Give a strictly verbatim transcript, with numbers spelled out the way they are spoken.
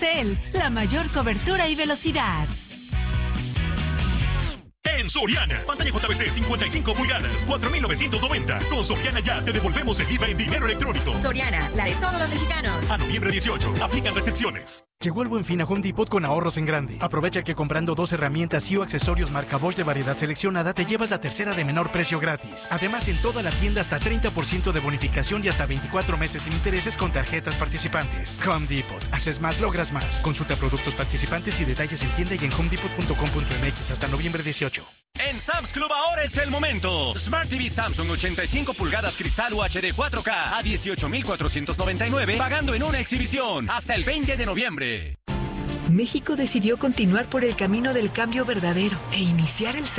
Telcel, la mayor cobertura y velocidad. En Soriana, pantalla J V C cincuenta y cinco pulgadas, cuatro mil novecientos noventa. Con Soriana ya te devolvemos el I V A en dinero electrónico. Soriana, la de todos los mexicanos. A noviembre dieciocho, aplican restricciones. Llegó el Buen Fin a Home Depot con ahorros en grande. Aprovecha que comprando dos herramientas y o accesorios marca Bosch de variedad seleccionada te llevas la tercera de menor precio gratis. Además, en toda la tienda hasta treinta por ciento de bonificación y hasta veinticuatro meses sin intereses con tarjetas participantes. Home Depot. Haces más, logras más. Consulta productos participantes y detalles en tienda y en home depot punto com punto m x hasta noviembre dieciocho. En Sam's Club ahora es el momento. Smart T V Samsung ochenta y cinco pulgadas cristal U H D cuatro K a dieciocho mil cuatrocientos noventa y nueve pagando en una exhibición hasta el veinte de noviembre. México decidió continuar por el camino del cambio verdadero e iniciar el